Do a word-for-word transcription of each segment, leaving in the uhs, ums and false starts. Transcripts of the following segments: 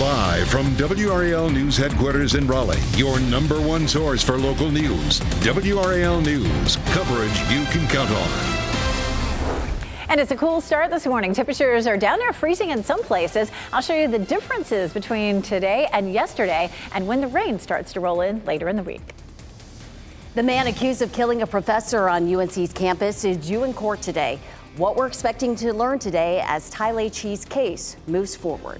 Live from W R A L News headquarters in Raleigh, your number one source for local news. W R A L News, coverage you can count on. And it's a cool start this morning. Temperatures are down near freezing in some places. I'll show you the differences between today and yesterday and when the rain starts to roll in later in the week. The man accused of killing a professor on U N C's campus is due in court today. What we're expecting to learn today as Tai Lei Chi's case moves forward.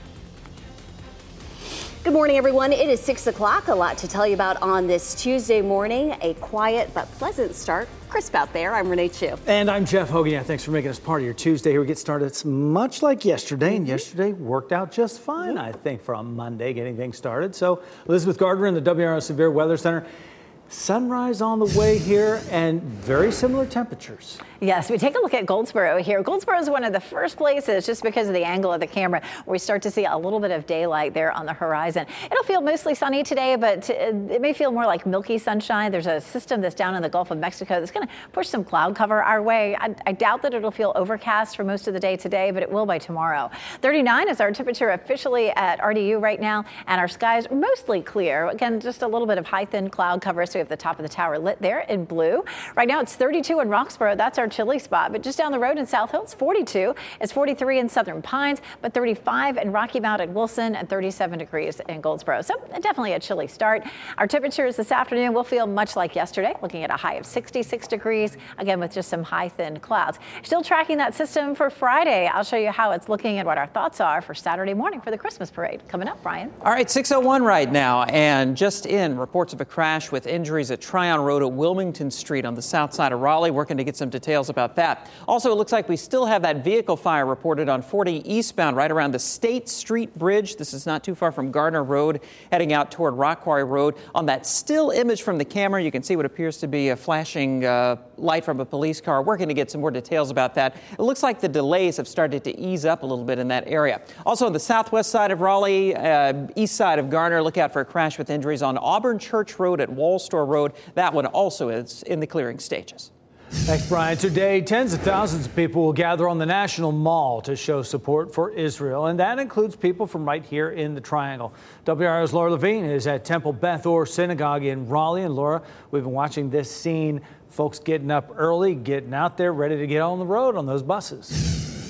Good morning, everyone. It is six o'clock. A lot to tell you about on this Tuesday morning. A quiet but pleasant start. Crisp out there. I'm Renee Chu. And I'm Jeff Hogan. Yeah, thanks for making us part of your Tuesday. Here we get started. It's much like yesterday, mm-hmm. and yesterday worked out just fine, mm-hmm. I think, for a Monday getting things started. So Elizabeth Gardner in the W R A L Severe Weather Center. Sunrise on the way here and very similar temperatures. Yes, we take a look at Goldsboro here. Goldsboro is one of the first places, just because of the angle of the camera, where we start to see a little bit of daylight there on the horizon. It'll feel mostly sunny today, but it may feel more like milky sunshine. There's a system that's down in the Gulf of Mexico that's going to push some cloud cover our way. I, I doubt that it'll feel overcast for most of the day today, but it will by tomorrow. thirty-nine is our temperature officially at R D U right now, and our skies are mostly clear. Again, just a little bit of high, thin cloud cover. So we have the top of the tower lit there in blue. Right now it's thirty-two in Roxborough. That's our chilly spot. But just down the road in South Hills, forty-two. It's forty-three in Southern Pines, but thirty-five in Rocky Mount and Wilson, and thirty-seven degrees in Goldsboro. So definitely a chilly start. Our temperatures this afternoon will feel much like yesterday, looking at a high of sixty-six degrees, again with just some high, thin clouds. Still tracking that system for Friday. I'll show you how it's looking and what our thoughts are for Saturday morning for the Christmas parade. Coming up, Brian. All right, six oh one right now, and just in, reports of a crash with injuries at Tryon Road at Wilmington Street on the south side of Raleigh. Working to get some details about that. Also, it looks like we still have that vehicle fire reported on forty eastbound right around the State Street Bridge. This is not too far from Gardner Road, heading out toward Rock Quarry Road. On that still image from the camera, you can see what appears to be a flashing uh, light from a police car. Working to get some more details about that. It looks like the delays have started to ease up a little bit in that area. Also, on the southwest side of Raleigh, uh, east side of Garner, look out for a crash with injuries on Auburn Church Road at Wallstore Road. That one also is in the clearing stages. Thanks, Brian. Today, tens of thousands of people will gather on the National Mall to show support for Israel, and that includes people from right here in the Triangle. W R A's Laura Levine is at Temple Beth Or Synagogue in Raleigh. And Laura, we've been watching this scene, folks getting up early, getting out there, ready to get on the road on those buses.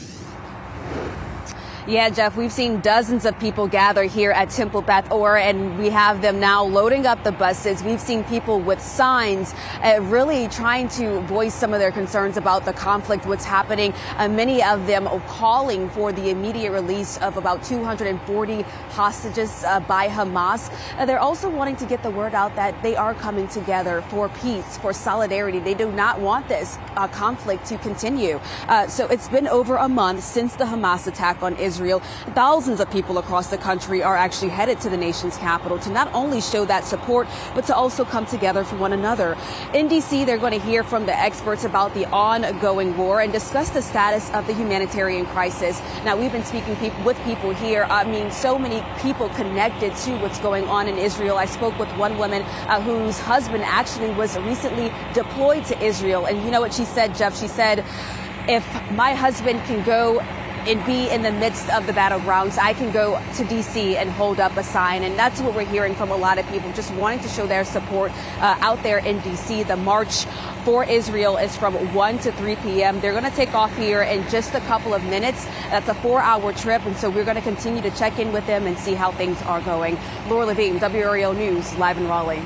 Yeah, Jeff, we've seen dozens of people gather here at Temple Beth Or, and we have them now loading up the buses. We've seen people with signs uh, really trying to voice some of their concerns about the conflict, what's happening. Uh, many of them are calling for the immediate release of about two hundred forty hostages uh, by Hamas. Uh, they're also wanting to get the word out that they are coming together for peace, for solidarity. They do not want this uh, conflict to continue. Uh, so it's been over a month since the Hamas attack on Israel. Israel. Thousands of people across the country are actually headed to the nation's capital to not only show that support, but to also come together for one another. In D C, they're going to hear from the experts about the ongoing war and discuss the status of the humanitarian crisis. Now, we've been speaking pe- with people here. I mean, so many people connected to what's going on in Israel. I spoke with one woman uh, whose husband actually was recently deployed to Israel. And you know what she said, Jeff? She said, if my husband can go and be in the midst of the battlegrounds, I can go to D C and hold up a sign. And that's what we're hearing from a lot of people, just wanting to show their support uh, out there in D C. The march for Israel is from one to three p.m. They're going to take off here in just a couple of minutes. That's a four-hour trip, and so we're going to continue to check in with them and see how things are going. Laura Levine, W R A L News, live in Raleigh.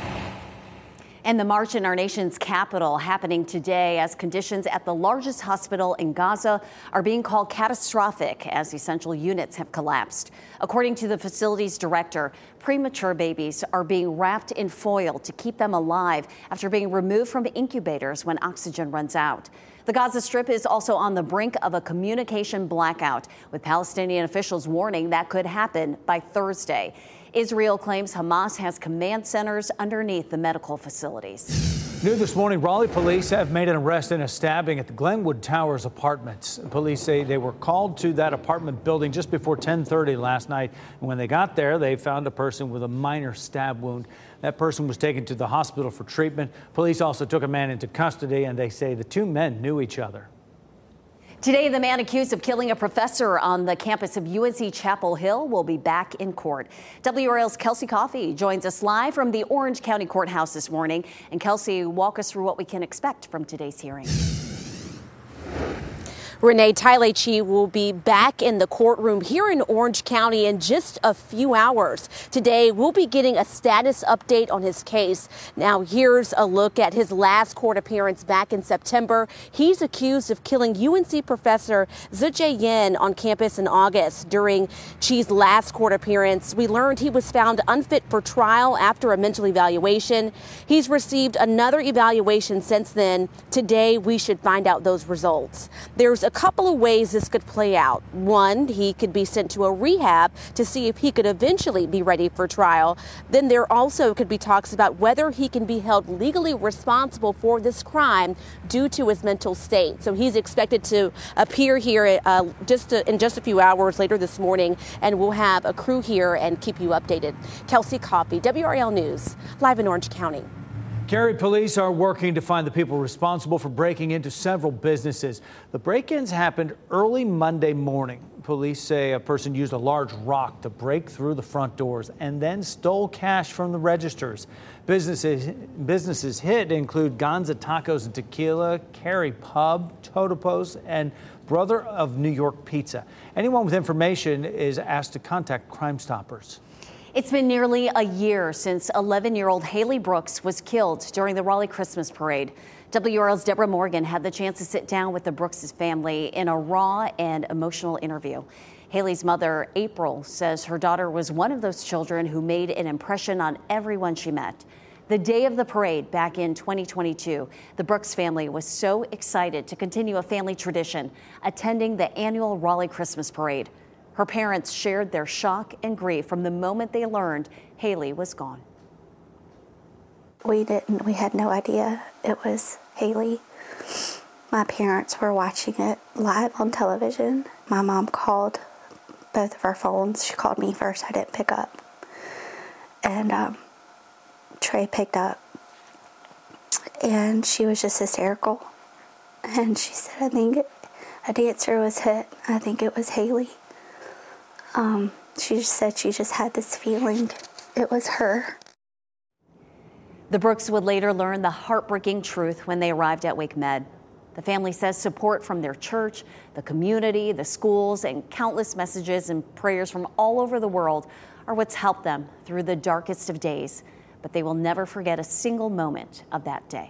And the march in our nation's capital happening today as conditions at the largest hospital in Gaza are being called catastrophic as essential units have collapsed. According to the facility's director, premature babies are being wrapped in foil to keep them alive after being removed from incubators when oxygen runs out. The Gaza Strip is also on the brink of a communication blackout, with Palestinian officials warning that could happen by Thursday. Israel claims Hamas has command centers underneath the medical facilities. New this morning, Raleigh police have made an arrest in a stabbing at the Glenwood Towers apartments. Police say they were called to that apartment building just before ten thirty last night. And when they got there, they found a person with a minor stab wound. That person was taken to the hospital for treatment. Police also took a man into custody, and they say the two men knew each other. Today, the man accused of killing a professor on the campus of U N C Chapel Hill will be back in court. W R L's Kelsey Coffey joins us live from the Orange County Courthouse this morning. And Kelsey, walk us through what we can expect from today's hearing. Renee, Tyler Chi will be back in the courtroom here in Orange County in just a few hours. Today, we'll be getting a status update on his case. Now, here's a look at his last court appearance back in September. He's accused of killing U N C professor Tzu-Jae Yin on campus in August. During Chi's last court appearance, we learned he was found unfit for trial after a mental evaluation. He's received another evaluation since then. Today, we should find out those results. There's a couple of ways this could play out. One, he could be sent to a rehab to see if he could eventually be ready for trial. Then there also could be talks about whether he can be held legally responsible for this crime due to his mental state. So he's expected to appear here uh, just to, in just a few hours later this morning, and we'll have a crew here and keep you updated. Kelsey Coffey, W R L News, live in Orange County. Cary police are working to find the people responsible for breaking into several businesses. The break-ins happened early Monday morning. Police say a person used a large rock to break through the front doors and then stole cash from the registers. Businesses, businesses hit include Gonza Tacos and Tequila, Cary Pub, Totopos, and Brother of New York Pizza. Anyone with information is asked to contact Crime Stoppers. It's been nearly a year since eleven-year-old Haley Brooks was killed during the Raleigh Christmas parade. W R L's Deborah Morgan had the chance to sit down with the Brooks' family in a raw and emotional interview. Haley's mother, April, says her daughter was one of those children who made an impression on everyone she met. The day of the parade back in twenty twenty-two, the Brooks family was so excited to continue a family tradition, attending the annual Raleigh Christmas parade. Her parents shared their shock and grief from the moment they learned Haley was gone. We didn't, we had no idea it was Haley. My parents were watching it live on television. My mom called both of our phones. She called me first, I didn't pick up. And um, Trey picked up. And she was just hysterical. And she said, I think a dancer was hit. I think it was Haley. Um, she just said she just had this feeling it was her. The Brooks would later learn the heartbreaking truth when they arrived at Wake Med. The family says support from their church, the community, the schools, and countless messages and prayers from all over the world are what's helped them through the darkest of days. But they will never forget a single moment of that day.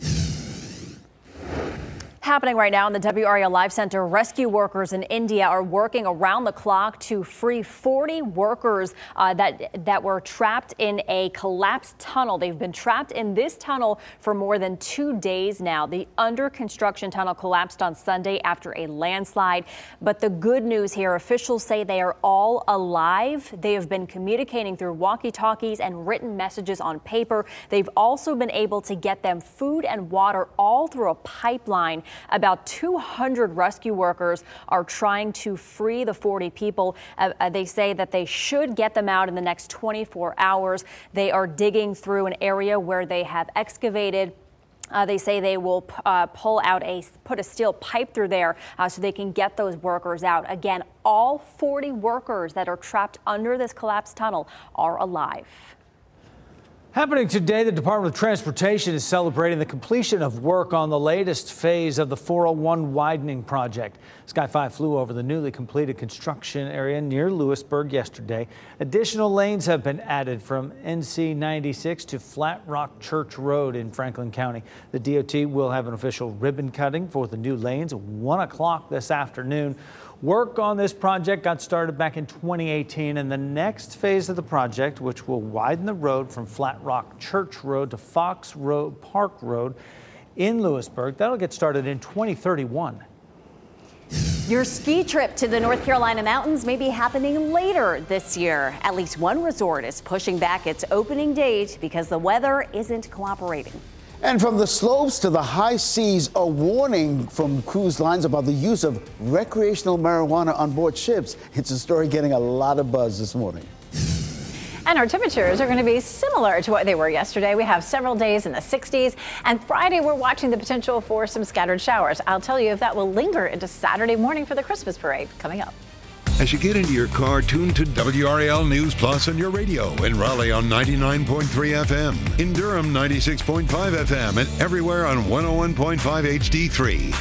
Happening right now in the W R L Live Center, rescue workers in India are working around the clock to free forty workers uh, that that were trapped in a collapsed tunnel. They've been trapped in this tunnel for more than two days now. The under construction tunnel collapsed on Sunday after a landslide. But the good news here, officials say they are all alive. They have been communicating through walkie-talkies and written messages on paper. They've also been able to get them food and water all through a pipeline. About two hundred rescue workers are trying to free the forty people. Uh, they say that they should get them out in the next twenty-four hours. They are digging through an area where they have excavated. Uh, they say they will uh, pull out a, put a steel pipe through there uh, so they can get those workers out. Again, all forty workers that are trapped under this collapsed tunnel are alive. Happening today, the Department of Transportation is celebrating the completion of work on the latest phase of the four oh one widening project. Sky five flew over the newly completed construction area near Lewisburg yesterday. Additional lanes have been added from N C ninety-six to Flat Rock Church Road in Franklin County. The D O T will have an official ribbon cutting for the new lanes at one o'clock this afternoon. Work on this project got started back in twenty eighteen, and the next phase of the project, which will widen the road from Flat Rock Church Road to Fox Road Park Road in Lewisburg, that'll get started in twenty thirty-one. Your ski trip to the North Carolina mountains may be happening later this year. At least one resort is pushing back its opening date because the weather isn't cooperating. And from the slopes to the high seas, a warning from cruise lines about the use of recreational marijuana on board ships. It's a story getting a lot of buzz this morning. And our temperatures are going to be similar to what they were yesterday. We have several days in the sixties, and Friday we're watching the potential for some scattered showers. I'll tell you if that will linger into Saturday morning for the Christmas parade coming up. As you get into your car, tune to W R A L News Plus on your radio. In Raleigh on ninety-nine point three F M. In Durham, ninety-six point five F M. And everywhere on one oh one point five H D three.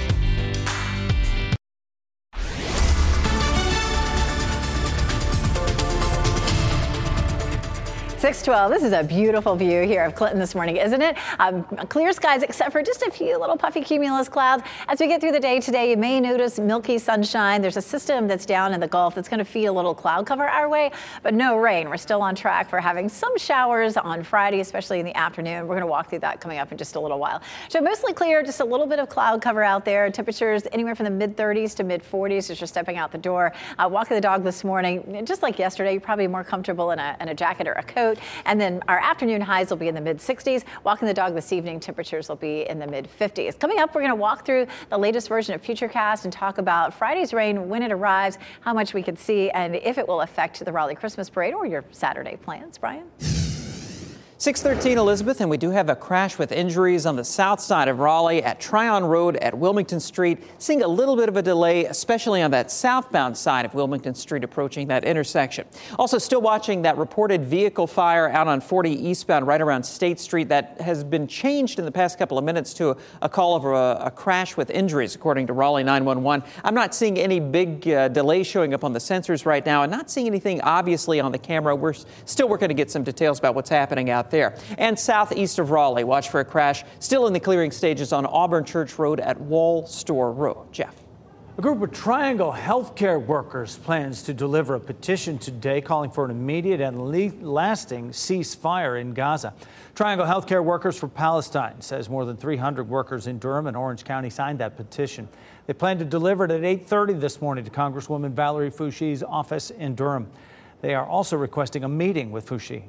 six twelve. This is a beautiful view here of Clinton this morning, isn't it? Um, clear skies except for just a few little puffy cumulus clouds. As we get through the day today, you may notice milky sunshine. There's a system that's down in the Gulf that's going to feed a little cloud cover our way, but no rain. We're still on track for having some showers on Friday, especially in the afternoon. We're going to walk through that coming up in just a little while. So mostly clear, just a little bit of cloud cover out there. Temperatures anywhere from the mid thirties to mid forties as you're stepping out the door. Uh, walking the dog this morning, just like yesterday, you're probably more comfortable in a, in a jacket or a coat. And then our afternoon highs will be in the mid sixties. Walking the dog this evening, temperatures will be in the mid fifties. Coming up, we're going to walk through the latest version of Futurecast and talk about Friday's rain, when it arrives, how much we can see, and if it will affect the Raleigh Christmas Parade or your Saturday plans. Brian? six thirteen, Elizabeth, and we do have a crash with injuries on the south side of Raleigh at Tryon Road at Wilmington Street. Seeing a little bit of a delay, especially on that southbound side of Wilmington Street approaching that intersection. Also still watching that reported vehicle fire out on forty eastbound right around State Street that has been changed in the past couple of minutes to a, a call over a, a crash with injuries, according to Raleigh nine one one. I'm not seeing any big uh, delay showing up on the sensors right now and not seeing anything obviously on the camera. We're still working to get some details about what's happening out there. There. And southeast of Raleigh, watch for a crash still in the clearing stages on Auburn Church Road at Wall Store Road. Jeff. A group of Triangle healthcare workers plans to deliver a petition today calling for an immediate and lasting ceasefire in Gaza. Triangle Healthcare Workers for Palestine says more than three hundred workers in Durham and Orange County signed that petition. They plan to deliver it at eight thirty this morning to Congresswoman Valerie Fouchy's office in Durham. They are also requesting a meeting with Fouchy.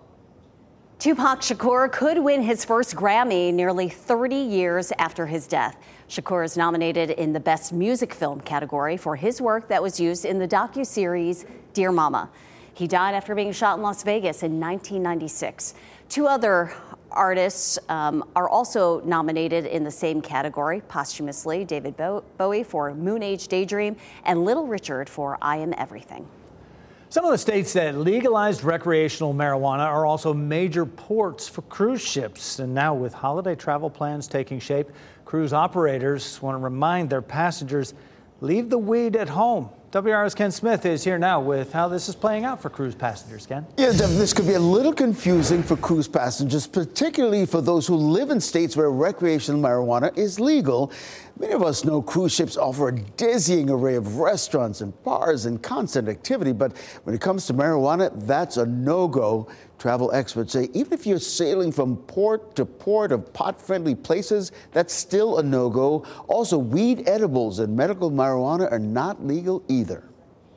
Tupac Shakur could win his first Grammy nearly thirty years after his death. Shakur is nominated in the Best Music Film category for his work that was used in the docuseries Dear Mama. He died after being shot in Las Vegas in nineteen ninety-six. Two other artists um, are also nominated in the same category posthumously. David Bowie for Moon Age Daydream and Little Richard for I Am Everything. Some of the states that legalized recreational marijuana are also major ports for cruise ships. And now with holiday travel plans taking shape, cruise operators want to remind their passengers, leave the weed at home. W R A's Ken Smith is here now with how this is playing out for cruise passengers. Ken? Yeah, this could be a little confusing for cruise passengers, particularly for those who live in states where recreational marijuana is legal. Many of us know cruise ships offer a dizzying array of restaurants and bars and constant activity, but when it comes to marijuana, that's a no-go. Travel experts say even if you're sailing from port to port of pot-friendly places, that's still a no-go. Also, weed edibles and medical marijuana are not legal either.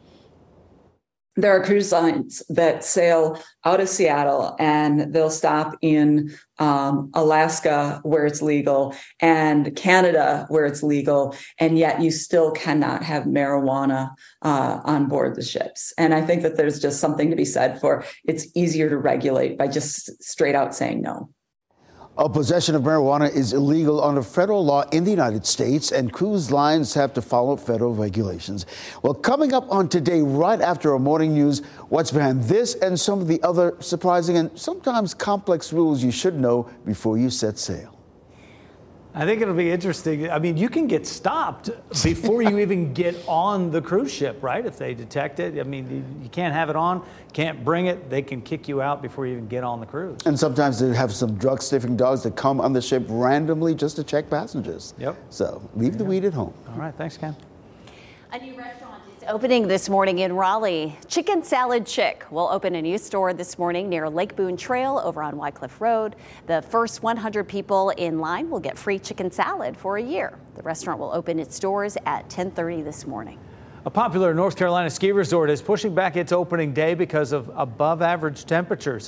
There are cruise lines that sail out of Seattle and they'll stop in um, Alaska where it's legal and Canada where it's legal, and yet you still cannot have marijuana uh, on board the ships. And I think that there's just something to be said for it's easier to regulate by just straight out saying no. A possession of marijuana is illegal under federal law in the United States, and cruise lines have to follow federal regulations. Well, coming up on Today, right after our morning news, what's behind this and some of the other surprising and sometimes complex rules you should know before you set sail. I think it'll be interesting. I mean, you can get stopped before you even get on the cruise ship, right? If they detect it. I mean, you, you can't have it on, can't bring it. They can kick you out before you even get on the cruise. And sometimes they have some drug sniffing dogs that come on the ship randomly just to check passengers. Yep. So leave the weed at home. All right. Thanks, Ken. A new restaurant is opening this morning in Raleigh. Chicken Salad Chick will open a new store this morning near Lake Boone Trail over on Wycliffe Road. The first one hundred people in line will get free chicken salad for a year. The restaurant will open its doors at ten thirty this morning. A popular North Carolina ski resort is pushing back its opening day because of above average temperatures.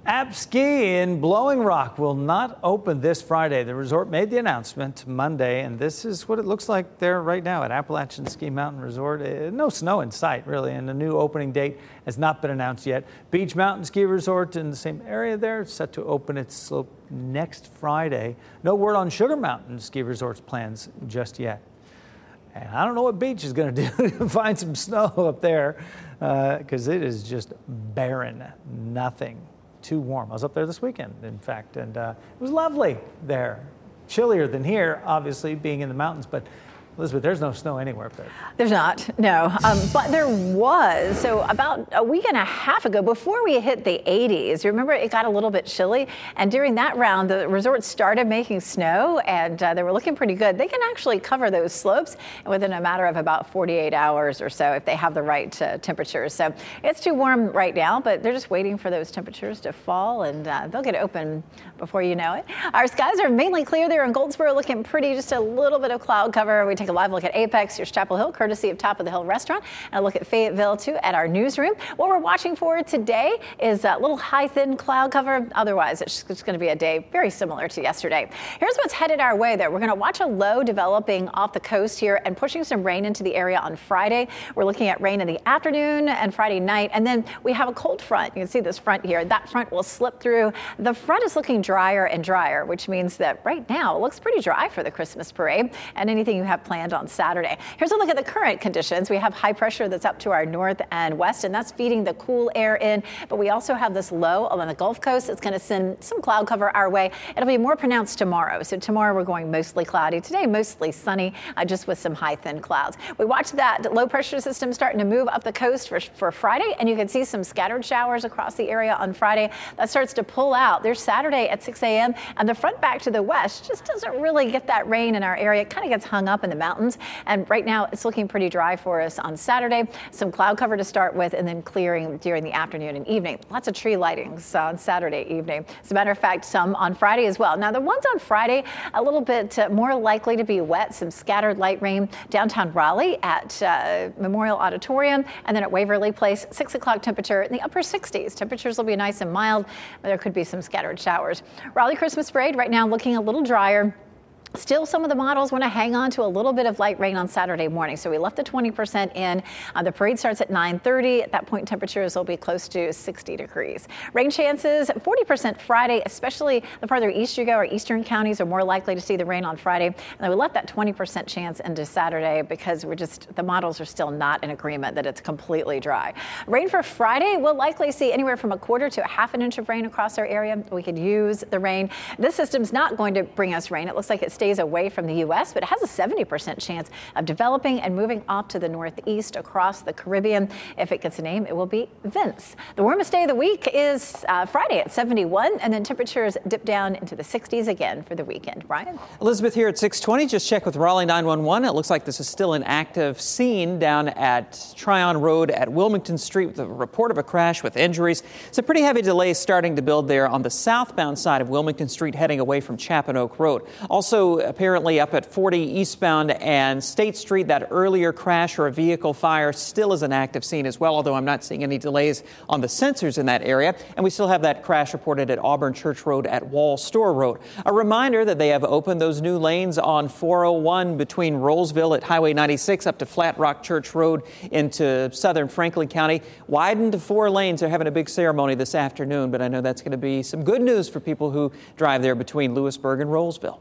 App Ski in Blowing Rock will not open this Friday. The resort made the announcement Monday, and this is what it looks like there right now at Appalachian Ski Mountain Resort. Uh, no snow in sight, really, and the new opening date has not been announced yet. Beach Mountain Ski Resort in the same area there, set to open its slope next Friday. No word on Sugar Mountain Ski Resort's plans just yet. And I don't know what Beach is going to do to find some snow up there, because uh, it is just barren, nothing. Too warm. I was up there this weekend, in fact, and uh, it was lovely there. Chillier than here, obviously, being in the mountains, but Elizabeth, there's no snow anywhere up there. There's not, no. Um, but there was. So about a week and a half ago, before we hit the eighties, remember it got a little bit chilly. And during that round, the resort started making snow, and uh, they were looking pretty good. They can actually cover those slopes within a matter of about forty-eight hours or so if they have the right uh, temperatures. So it's too warm right now, but they're just waiting for those temperatures to fall, and uh, they'll get open before you know it. Our skies are mainly clear there in Goldsboro, looking pretty, just a little bit of cloud cover. We take a live look at Apex, here's Chapel Hill, courtesy of Top of the Hill Restaurant, and a look at Fayetteville, too, at our newsroom. What we're watching for today is a little high, thin cloud cover. Otherwise, it's just going to be a day very similar to yesterday. Here's what's headed our way, though. We're going to watch a low developing off the coast here and pushing some rain into the area on Friday. We're looking at rain in the afternoon and Friday night, and then we have a cold front. You can see this front here. That front will slip through. The front is looking drier and drier, which means that right now it looks pretty dry for the Christmas parade and anything you have planned on Saturday. Here's a look at the current conditions. We have high pressure that's up to our north and west, and that's feeding the cool air in. But we also have this low along the Gulf Coast. It's going to send some cloud cover our way. It'll be more pronounced tomorrow. So tomorrow we're going mostly cloudy. Today, mostly sunny, uh, just with some high, thin clouds. We watch that low pressure system starting to move up the coast for, for Friday, and you can see some scattered showers across the area on Friday. That starts to pull out. There's Saturday at six a.m., and the front back to the west just doesn't really get that rain in our area. It kind of gets hung up in the mountains. And right now it's looking pretty dry for us on Saturday. Some cloud cover to start with, and then clearing during the afternoon and evening. Lots of tree lightings on Saturday evening. As a matter of fact, some on Friday as well. Now the ones on Friday, a little bit uh, more likely to be wet. Some scattered light rain downtown Raleigh at uh, Memorial Auditorium, and then at Waverly Place, six o'clock temperature in the upper sixties. Temperatures will be nice and mild, but there could be some scattered showers. Raleigh Christmas Parade right now looking a little drier. Still, some of the models want to hang on to a little bit of light rain on Saturday morning. So we left the twenty percent in. Uh, the parade starts at nine thirty. At that point, temperatures will be close to sixty degrees. Rain chances, forty percent Friday, especially the farther east you go, our eastern counties are more likely to see the rain on Friday. And then we left that twenty percent chance into Saturday because we're just, the models are still not in agreement that it's completely dry. Rain for Friday, we'll likely see anywhere from a quarter to a half an inch of rain across our area. We could use the rain. This system's not going to bring us rain. It looks like it's stays away from the U S, but it has a seventy percent chance of developing and moving off to the northeast across the Caribbean. If it gets a name, it will be Vince. The warmest day of the week is uh, Friday at seventy-one, and then temperatures dip down into the sixties again for the weekend. Brian? Elizabeth here at six twenty. Just check with Raleigh nine one one. It looks like this is still an active scene down at Tryon Road at Wilmington Street with a report of a crash with injuries. It's a pretty heavy delay starting to build there on the southbound side of Wilmington Street heading away from Chapin Oak Road. Also, apparently up at forty eastbound and State Street, that earlier crash or a vehicle fire still is an active scene as well, although I'm not seeing any delays on the sensors in that area. And we still have that crash reported at Auburn Church Road at Wall Store Road. A reminder that they have opened those new lanes on four oh one between Rollsville at Highway ninety-six up to Flat Rock Church Road into southern Franklin County. Widened to four lanes. They're having a big ceremony this afternoon, but I know that's going to be some good news for people who drive there between Lewisburg and Rollsville.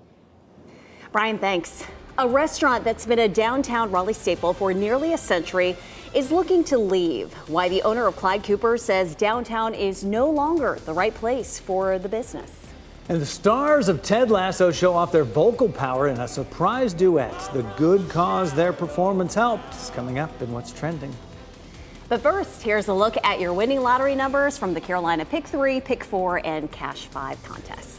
Brian, thanks. A restaurant that's been a downtown Raleigh staple for nearly a century is looking to leave. Why the owner of Clyde Cooper says downtown is no longer the right place for the business. And the stars of Ted Lasso show off their vocal power in a surprise duet. The good cause their performance helped is coming up in What's Trending. But first, here's a look at your winning lottery numbers from the Carolina Pick three, Pick four, and Cash five contests.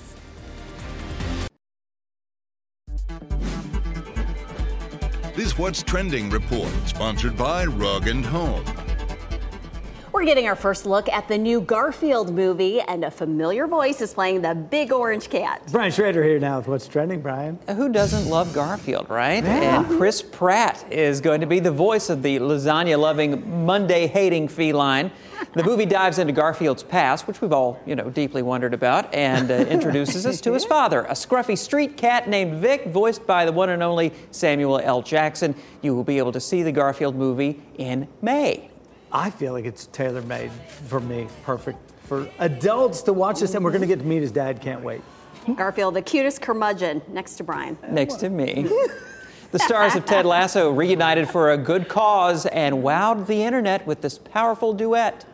This What's Trending report, sponsored by Rug and Home. We're getting our first look at the new Garfield movie, and a familiar voice is playing the big orange cat. Brian Schrader here now with What's Trending, Brian. Who doesn't love Garfield, right? Yeah. And Chris Pratt is going to be the voice of the lasagna-loving, Monday-hating feline. The movie dives into Garfield's past, which we've all, you know, deeply wondered about, and uh, introduces us to his father, a scruffy street cat named Vic, voiced by the one and only Samuel L. Jackson. You will be able to see the Garfield movie in May. I feel like it's tailor-made for me, perfect for adults to watch this, and we're going to get to meet his dad. Can't wait. Garfield, the cutest curmudgeon, next to Brian. Next to me. The stars of Ted Lasso reunited for a good cause and wowed the internet with this powerful duet.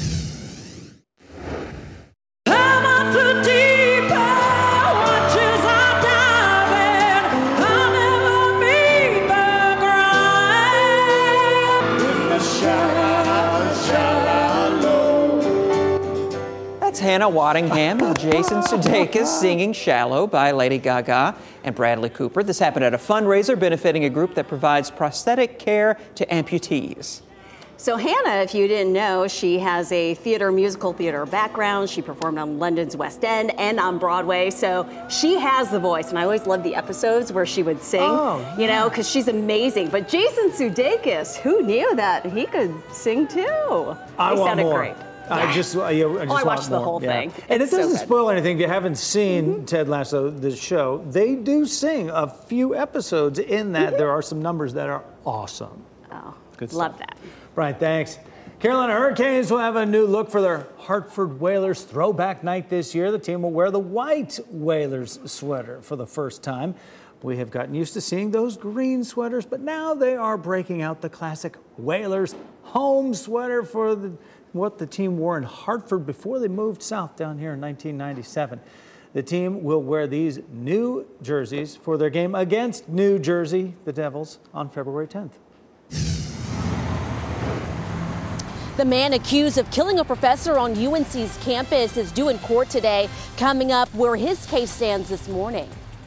That's Hannah Waddingham and Jason Sudeikis singing Shallow by Lady Gaga and Bradley Cooper. This happened at a fundraiser benefiting a group that provides prosthetic care to amputees. So Hannah, if you didn't know, she has a theater, musical theater background. She performed on London's West End and on Broadway. So she has the voice. And I always loved the episodes where she would sing, oh, you know, because she's amazing. But Jason Sudeikis, who knew that he could sing too? I he want sounded more. great. I just, I just, oh, I want watched more. the whole yeah. thing. And it's it doesn't so spoil anything. If you haven't seen mm-hmm. Ted Lasso, the show, they do sing a few episodes in that. Mm-hmm. There are some numbers that are awesome. Oh, good love stuff. that. Brian, thanks. Carolina Hurricanes will have a new look for their Hartford Whalers throwback night this year. The team will wear the white Whalers sweater for the first time. We have gotten used to seeing those green sweaters, but now they are breaking out the classic Whalers home sweater for the, what the team wore in Hartford before they moved south down here in nineteen ninety-seven. The team will wear these new jerseys for their game against New Jersey, the Devils, on February tenth. The man accused of killing a professor on U N C's campus is due in court today. Coming up, where his case stands this morning.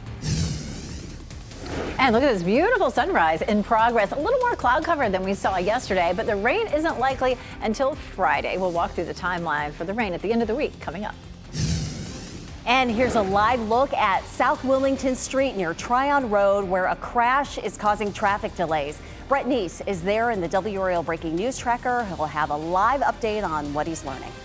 And look at this beautiful sunrise in progress. A little more cloud cover than we saw yesterday, but the rain isn't likely until Friday. We'll walk through the timeline for the rain at the end of the week coming up. And here's a live look at South Wilmington Street near Tryon Road, where a crash is causing traffic delays. Brett Neese is there in the W R A L Breaking News Tracker. He'll have a live update on what he's learning.